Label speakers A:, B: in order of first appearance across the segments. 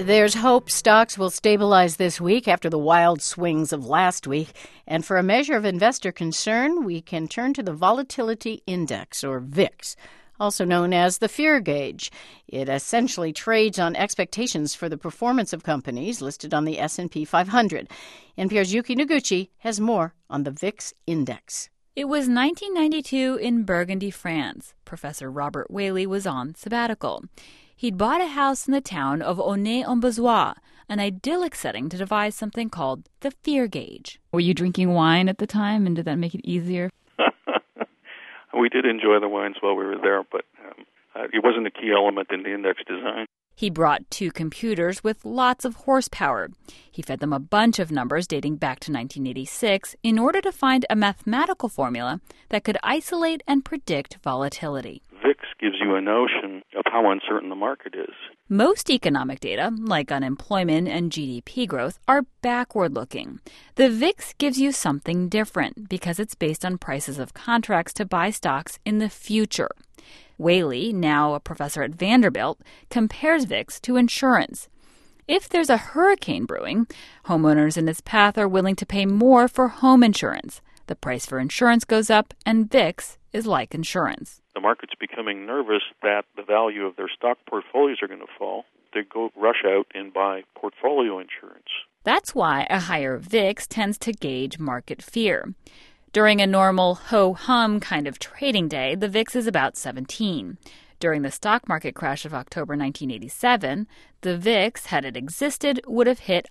A: There's hope stocks will stabilize this week after the wild swings of last week. And for a measure of investor concern, we can turn to the Volatility Index, or VIX, also known as the fear gauge. It essentially trades on expectations for the performance of companies listed on the S&P 500. NPR's Yuki Noguchi has more on the VIX index.
B: It was 1992 in Burgundy, France. Professor Robert Whaley was on sabbatical. He'd bought a house in the town of Aulnay-en-Bozois, an idyllic setting to devise something called the fear gauge. Were you drinking wine at the time, and did that make it easier?
C: We did enjoy the wines while we were there, but it wasn't a key element in the index design.
B: He brought 2 computers with lots of horsepower. He fed them a bunch of numbers dating back to 1986 in order to find a mathematical formula that could isolate and predict volatility.
C: VIX gives you a notion of how uncertain the market is.
B: Most economic data, like unemployment and GDP growth, are backward-looking. The VIX gives you something different because it's based on prices of contracts to buy stocks in the future. Whaley, now a professor at Vanderbilt, compares VIX to insurance. If there's a hurricane brewing, homeowners in its path are willing to pay more for home insurance. The price for insurance goes up, and VIX is like insurance.
C: The market's becoming nervous that the value of their stock portfolios are going to fall. They go rush out and buy portfolio insurance.
B: That's why a higher VIX tends to gauge market fear. During a normal ho-hum kind of trading day, the VIX is about 17. During the stock market crash of October 1987, the VIX, had it existed, would have hit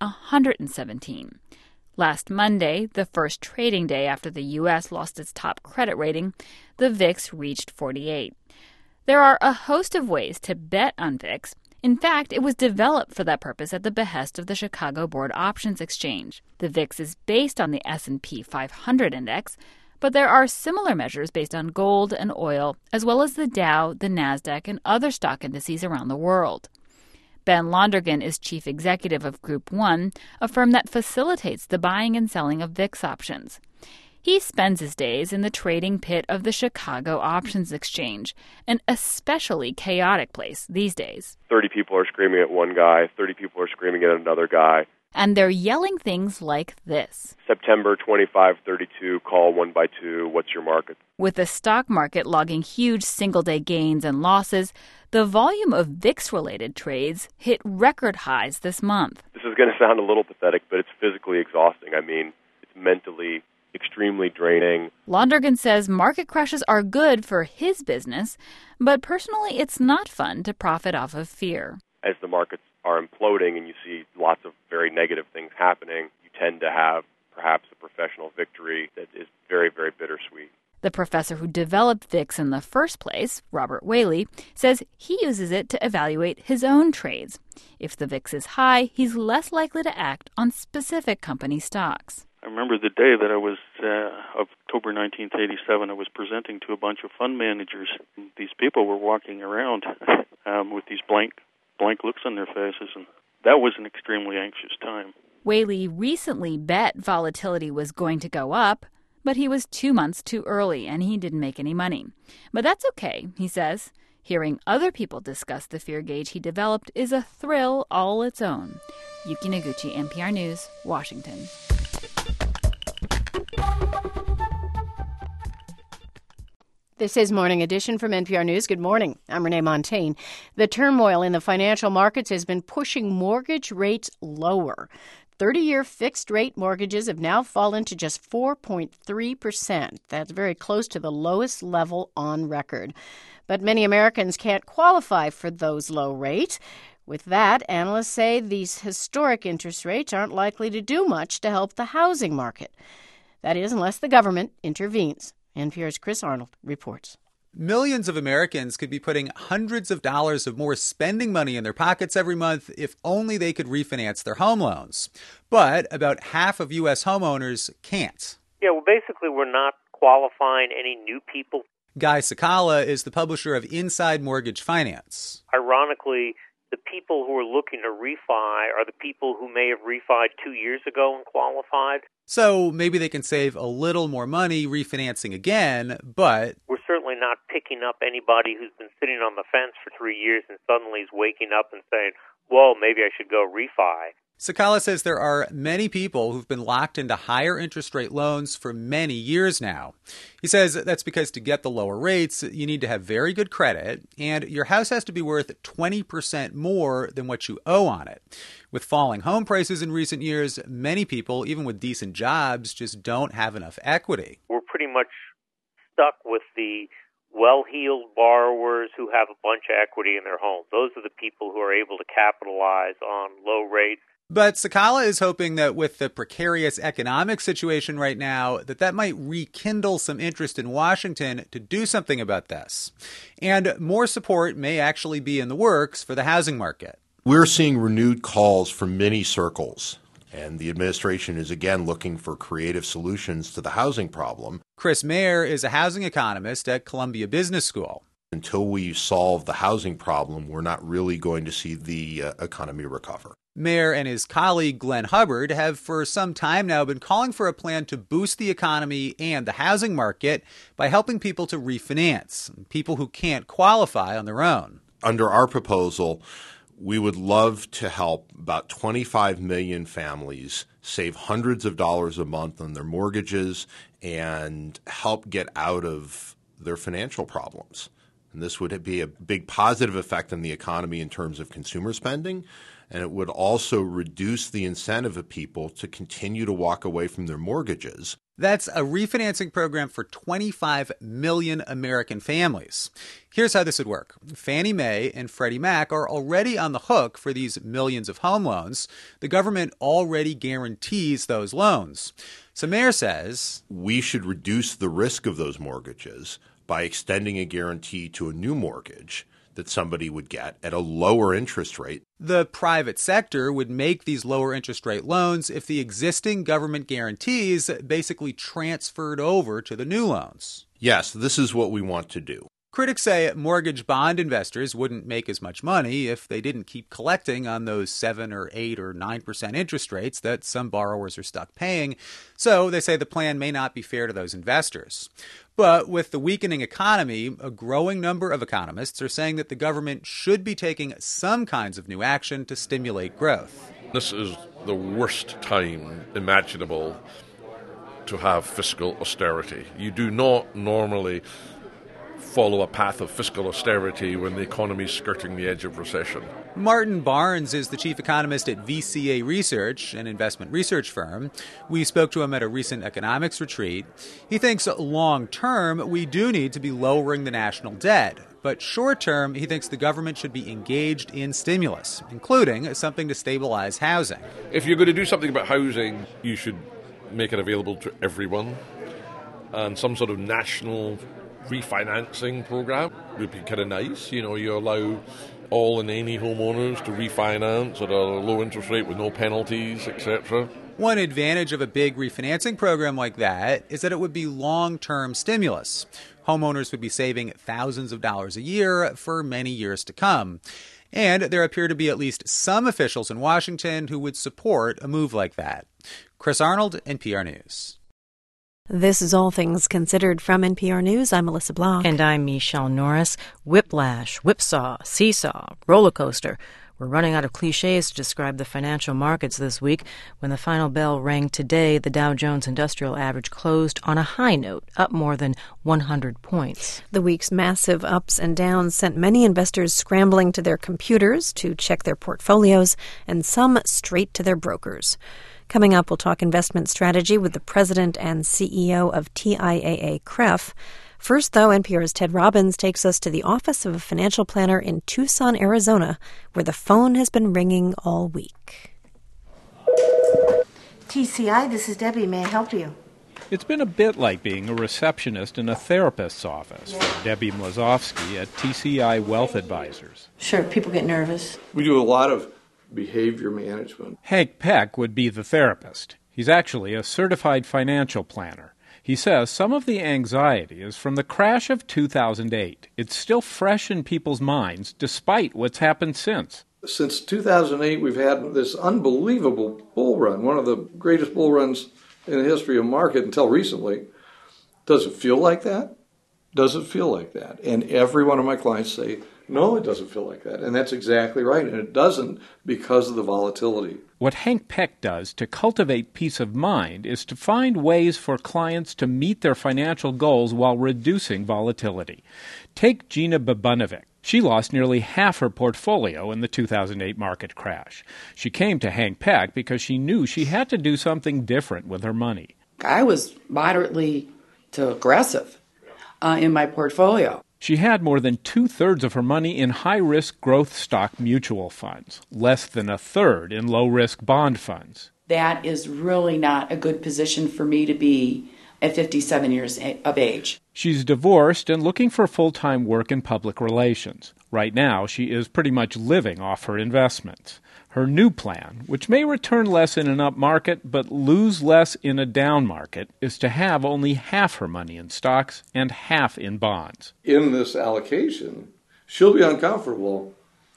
B: 117. Last Monday, the first trading day after the U.S. lost its top credit rating, the VIX reached 48. There are a host of ways to bet on VIX. In fact, it was developed for that purpose at the behest of the Chicago Board Options Exchange. The VIX is based on the S&P 500 index, but there are similar measures based on gold and oil, as well as the Dow, the Nasdaq, and other stock indices around the world. Ben Londrigan is chief executive of Group One, a firm that facilitates the buying and selling of VIX options. He spends his days in the trading pit of the Chicago Options Exchange, an especially chaotic place these days.
D: 30 people are screaming at one guy, 30 people are screaming at another guy.
B: And they're yelling things like this.
D: September 2532, call 1 by 2, what's your market?
B: With the stock market logging huge single-day gains and losses, the volume of VIX-related trades hit record highs this month.
D: This is going to sound a little pathetic, but it's physically exhausting. I mean, it's mentally extremely draining.
B: Londrigan says market crashes are good for his business, but personally it's not fun to profit off of fear.
D: As the markets are imploding and you see lots of very negative things happening, you tend to have perhaps a professional victory that is very, very bittersweet.
B: The professor who developed VIX in the first place, Robert Whaley, says he uses it to evaluate his own trades. If the VIX is high, he's less likely to act on specific company stocks.
C: I remember the day that I was, October 1987, I was presenting to a bunch of fund managers. These people were walking around with these blank looks on their faces, and that was an extremely anxious time.
B: Whaley recently bet volatility was going to go up, but he was 2 months too early and he didn't make any money. But that's okay, he says. Hearing other people discuss the fear gauge he developed is a thrill all its own. Yuki Noguchi, NPR News, Washington.
A: This is Morning Edition from NPR News. Good morning. I'm Renee Montaigne. The turmoil in the financial markets has been pushing mortgage rates lower. 30-year fixed-rate mortgages have now fallen to just 4.3%. That's very close to the lowest level on record. But many Americans can't qualify for those low rates. With that, analysts say these historic interest rates aren't likely to do much to help the housing market. That is, unless the government intervenes. NPR's Chris Arnold reports.
E: Millions of Americans could be putting hundreds of dollars of more spending money in their pockets every month if only they could refinance their home loans. But about half of U.S. homeowners can't.
F: Yeah, well, basically, we're not qualifying any new people.
E: Guy Sakala is the publisher of Inside Mortgage Finance.
F: Ironically, the people who are looking to refi are the people who may have refied 2 years ago and qualified.
E: So maybe they can save a little more money refinancing again, but
F: we're certainly not picking up anybody who's been sitting on the fence for 3 years and suddenly is waking up and saying, whoa, maybe I should go refi.
E: Sakala says there are many people who've been locked into higher interest rate loans for many years now. He says that's because to get the lower rates, you need to have very good credit, and your house has to be worth 20% more than what you owe on it. With falling home prices in recent years, many people, even with decent jobs, just don't have enough equity.
F: We're pretty much stuck with the well-heeled borrowers who have a bunch of equity in their homes. Those are the people who are able to capitalize on low rates.
E: But Sakala is hoping that with the precarious economic situation right now, that might rekindle some interest in Washington to do something about this. And more support may actually be in the works for the housing market.
G: We're seeing renewed calls from many circles, and the administration is again looking for creative solutions to the housing problem.
E: Chris Mayer is a housing economist at Columbia Business School.
G: Until we solve the housing problem, we're not really going to see the economy recover.
E: Mayer and his colleague Glenn Hubbard have for some time now been calling for a plan to boost the economy and the housing market by helping people to refinance, people who can't qualify on their own.
G: Under our proposal, we would love to help about 25 million families save hundreds of dollars a month on their mortgages and help get out of their financial problems. And this would be a big positive effect on the economy in terms of consumer spending, and it would also reduce the incentive of people to continue to walk away from their mortgages.
E: That's a refinancing program for 25 million American families. Here's how this would work. Fannie Mae and Freddie Mac are already on the hook for these millions of home loans. The government already guarantees those loans. So Mayer says,
G: we should reduce the risk of those mortgages by extending a guarantee to a new mortgage that somebody would get at a lower interest rate.
E: The private sector would make these lower interest rate loans if the existing government guarantees basically transferred over to the new loans.
G: Yes, this is what we want to do.
E: Critics say mortgage bond investors wouldn't make as much money if they didn't keep collecting on those 7 or 8 or 9% interest rates that some borrowers are stuck paying. So they say the plan may not be fair to those investors. But with the weakening economy, a growing number of economists are saying that the government should be taking some kinds of new action to stimulate growth.
H: This is the worst time imaginable to have fiscal austerity. You do not normally follow a path of fiscal austerity when the economy is skirting the edge of recession.
E: Martin Barnes is the chief economist at VCA Research, an investment research firm. We spoke to him at a recent economics retreat. He thinks long term, we do need to be lowering the national debt. But short term, he thinks the government should be engaged in stimulus, including something to stabilize housing.
H: If you're going to do something about housing, you should make it available to everyone. And some sort of national refinancing program would be kind of nice. You know, you allow all and any homeowners to refinance at a low interest rate with no penalties, etc.
E: One advantage of a big refinancing program like that is that it would be long-term stimulus. Homeowners would be saving thousands of dollars a year for many years to come. And there appear to be at least some officials in Washington who would support a move like that. Chris Arnold, NPR News.
I: This is All Things Considered from NPR News. I'm Melissa Blanc.
J: And I'm Michelle Norris. Whiplash, whipsaw, seesaw, roller coaster. We're running out of cliches to describe the financial markets this week. When the final bell rang today, the Dow Jones Industrial Average closed on a high note, up more than 100 points.
I: The week's massive ups and downs sent many investors scrambling to their computers to check their portfolios, and some straight to their brokers. Coming up, we'll talk investment strategy with the president and CEO of TIAA-CREF. First, though, NPR's Ted Robbins takes us to the office of a financial planner in Tucson, Arizona, where the phone has been ringing all week.
K: TCI, this is Debbie. May I help you?
L: It's been a bit like being a receptionist in a therapist's office for Debbie Mlazovsky at TCI Wealth Advisors.
K: Sure, people get nervous.
M: We do a lot of behavior management.
L: Hank Peck would be the therapist. He's actually a certified financial planner. He says some of the anxiety is from the crash of 2008. It's still fresh in people's minds, despite what's happened since.
M: Since 2008, we've had this unbelievable bull run, one of the greatest bull runs in the history of market until recently. Does it feel like that? Does it feel like that? And every one of my clients say, no, it doesn't feel like that. And that's exactly right. And it doesn't because of the volatility.
L: What Hank Peck does to cultivate peace of mind is to find ways for clients to meet their financial goals while reducing volatility. Take Gina Babunovic. She lost nearly half her portfolio in the 2008 market crash. She came to Hank Peck because she knew she had to do something different with her money.
N: I was moderately to aggressive in my portfolio.
L: She had more than 2/3 of her money in high-risk growth stock mutual funds, less than 1/3 in low-risk bond funds.
N: That is really not a good position for me to be at 57 years of age.
L: She's divorced and looking for full-time work in public relations. Right now, she is pretty much living off her investments. Her new plan, which may return less in an up market but lose less in a down market, is to have only half her money in stocks and half in bonds.
M: In this allocation, she'll be uncomfortable,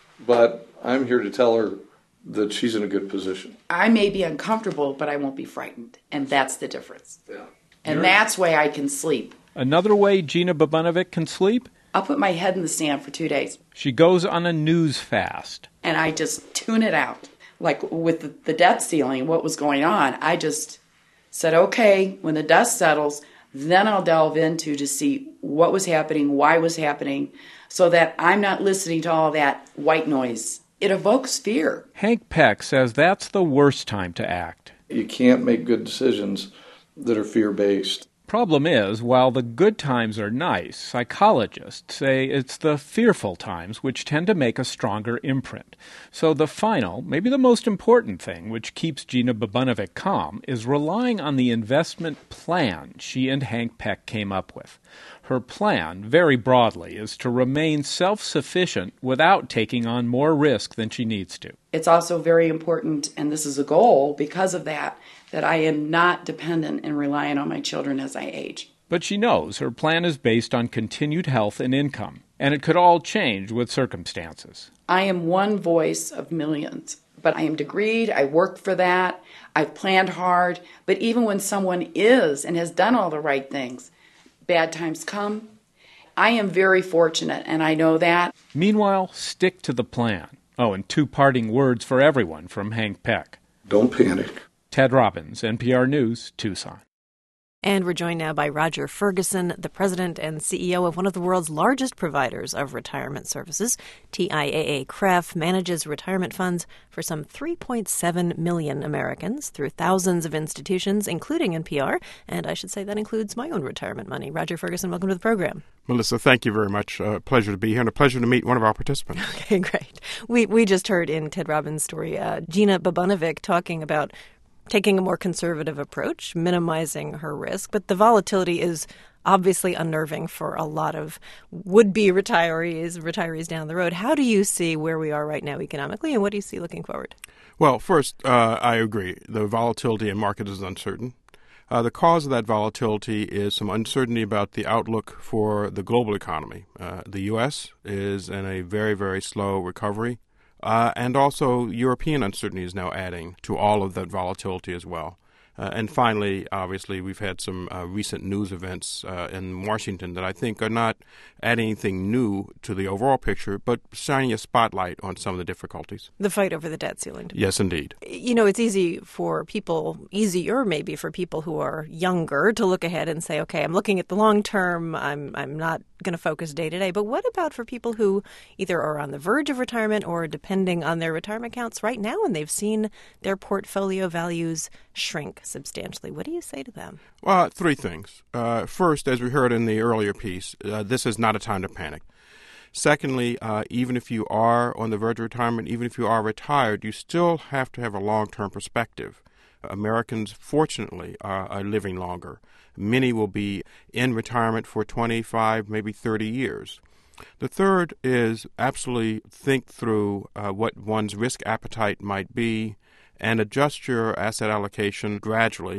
M: but I'm here to tell her that she's in a good position.
N: I may be uncomfortable, but I won't be frightened, and that's the difference.
M: Yeah.
N: And that's why I can sleep.
L: Another way Gina Babunovic can sleep?
N: I'll put my head in the sand for 2 days.
L: She goes on a news fast.
N: And I just tune it out. Like with the debt ceiling, what was going on, I just said, okay, when the dust settles, then I'll delve into to see what was happening, why was happening, so that I'm not listening to all that white noise. It evokes fear.
L: Hank Peck says that's the worst time to act.
M: You can't make good decisions that are fear-based.
L: Problem is, while the good times are nice, psychologists say it's the fearful times which tend to make a stronger imprint. So the final, maybe the most important thing which keeps Gina Babunovic calm is relying on the investment plan she and Hank Peck came up with. Her plan, very broadly, is to remain self-sufficient without taking on more risk than she needs to.
N: It's also very important, and this is a goal because of that I am not dependent and reliant on my children as I age.
L: But she knows her plan is based on continued health and income, and it could all change with circumstances.
N: I am one voice of millions, but I am degreed, I worked for that, I've planned hard, but even when someone is and has done all the right things, bad times come. I am very fortunate, and I know that.
L: Meanwhile, stick to the plan. Oh, and 2 parting words for everyone from Hank Peck.
M: Don't panic.
L: Ted Robbins, NPR News, Tucson.
I: And we're joined now by Roger Ferguson, the president and CEO of one of the world's largest providers of retirement services. TIAA-CREF manages retirement funds for some 3.7 million Americans through thousands of institutions, including NPR. And I should say that includes my own retirement money. Roger Ferguson, welcome to the program.
O: Melissa, thank you very much. Pleasure to be here and a pleasure to meet one of our participants.
I: Okay, great. We just heard in Ted Robbins' story Gina Babunovic talking about taking a more conservative approach, minimizing her risk. But the volatility is obviously unnerving for a lot of would-be retirees down the road. How do you see where we are right now economically, and what do you see looking forward?
O: Well, first, I agree. The volatility in market is uncertain. The cause of that volatility is some uncertainty about the outlook for the global economy. The U.S. is in a very, very slow recovery. And also European uncertainty is now adding to all of that volatility as well. And finally, obviously, we've had some recent news events in Washington that I think are not adding anything new to the overall picture, but shining a spotlight on some of the difficulties.
I: The fight over the debt ceiling.
O: Yes, indeed.
I: You know, it's easier maybe for people who are younger to look ahead and say, okay, I'm looking at the long term. I'm not going to focus day to day. But what about for people who either are on the verge of retirement or depending on their retirement accounts right now and they've seen their portfolio values shrink substantially? What do you say to them?
O: Well, 3 things. First, as we heard in the earlier piece, this is not a time to panic. Secondly, even if you are on the verge of retirement, even if you are retired, you still have to have a long-term perspective. Americans, fortunately, are living longer. Many will be in retirement for 25, maybe 30 years. The third is absolutely think through what one's risk appetite might be and adjust your asset allocation gradually,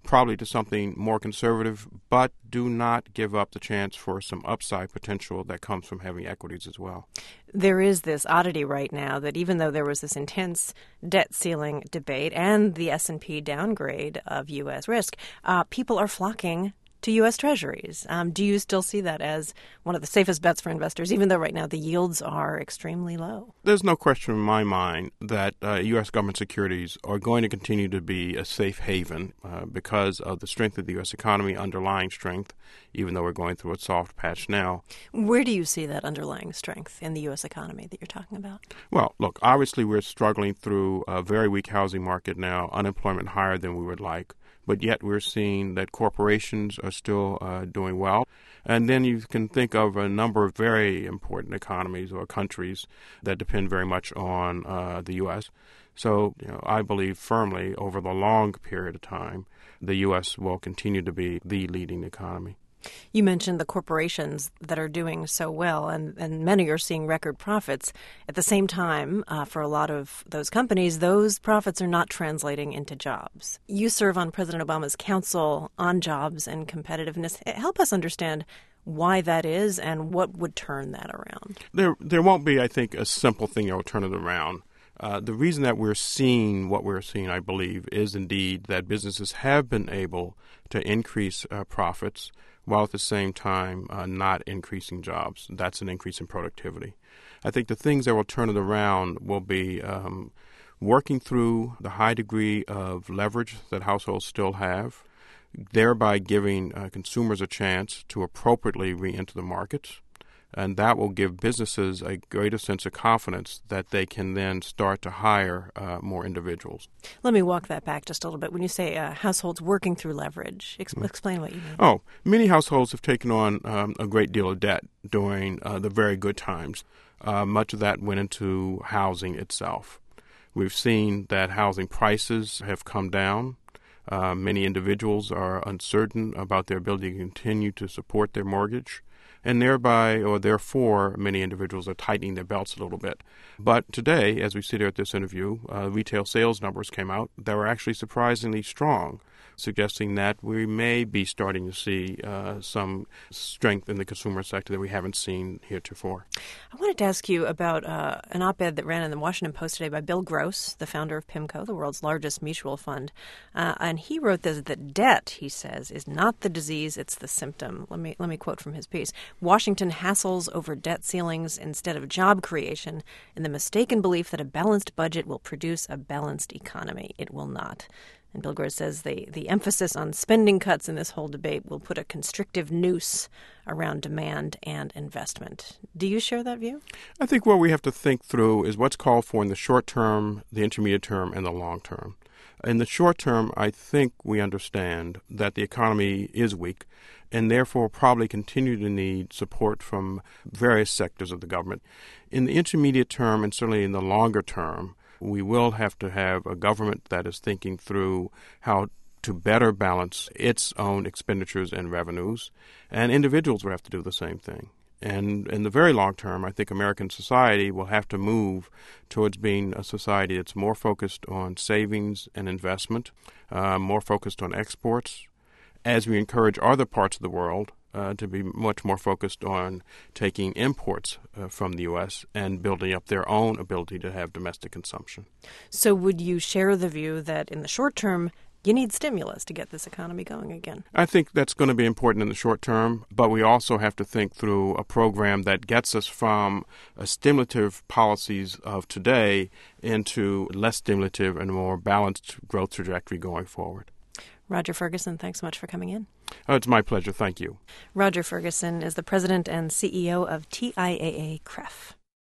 O: probably to something more conservative, but do not give up the chance for some upside potential that comes from having equities as well.
I: There is this oddity right now that even though there was this intense debt ceiling debate and the S&P downgrade of U.S. risk, people are flocking to U.S. Treasuries. Do you still see that as one of the safest bets for investors, even though right now the yields are extremely low?
O: There's no question in my mind that U.S. government securities are going to continue to be a safe haven because of the strength of the U.S. economy, underlying strength, even though we're going through a soft patch now.
I: Where do you see that underlying strength in the U.S. economy that you're talking about?
O: Well, look, obviously we're struggling through a very weak housing market now, unemployment higher than we would like. But yet we're seeing that corporations are still doing well. And then you can think of a number of very important economies or countries that depend very much on the U.S. So I believe firmly over the long period of time, the U.S. will continue to be the leading economy.
I: You mentioned the corporations that are doing so well, and many are seeing record profits. At the same time, for a lot of those companies, those profits are not translating into jobs. You serve on President Obama's Council on Jobs and Competitiveness. Help us understand why that is and what would turn that around.
O: There won't be, I think, a simple thing that will turn it around. The reason that we're seeing what we're seeing, I believe, is indeed that businesses have been able to increase profits while at the same time not increasing jobs. That's an increase in productivity. I think the things that will turn it around will be working through the high degree of leverage that households still have, thereby giving consumers a chance to appropriately re-enter the markets. And that will give businesses a greater sense of confidence that they can then start to hire more individuals.
I: Let me walk that back just a little bit. When you say households working through leverage, explain what you mean.
O: Oh, many households have taken on a great deal of debt during the very good times. Much of that went into housing itself. We've seen that housing prices have come down. Many individuals are uncertain about their ability to continue to support their mortgage. And therefore, many individuals are tightening their belts a little bit. But today, as we sit here at this interview, retail sales numbers came out that were actually surprisingly strong, suggesting that we may be starting to see some strength in the consumer sector that we haven't seen heretofore.
I: I wanted to ask you about an op-ed that ran in the Washington Post today by Bill Gross, the founder of PIMCO, the world's largest mutual fund. And he wrote this, that debt, he says, is not the disease, it's the symptom. Let me quote from his piece. Washington hassles over debt ceilings instead of job creation in the mistaken belief that a balanced budget will produce a balanced economy. It will not. And Bill Gross says the emphasis on spending cuts in this whole debate will put a constrictive noose around demand and investment. Do you share that view?
O: I think what we have to think through is what's called for in the short term, the intermediate term, and the long term. In the short term, I think we understand that the economy is weak and therefore probably continue to need support from various sectors of the government. In the intermediate term and certainly in the longer term, we will have to have a government that is thinking through how to better balance its own expenditures and revenues, and individuals will have to do the same thing. And in the very long term, I think American society will have to move towards being a society that's more focused on savings and investment, more focused on exports, as we encourage other parts of the world to be much more focused on taking imports from the U.S. and building up their own ability to have domestic consumption.
I: So would you share the view that in the short term, you need stimulus to get this economy going again?
O: I think that's going to be important in the short term, but we also have to think through a program that gets us from stimulative policies of today into less stimulative and more balanced growth trajectory going forward.
I: Roger Ferguson, thanks so much for coming in.
O: Oh, it's my pleasure. Thank you.
I: Roger Ferguson is the president and CEO of TIAA-CREF.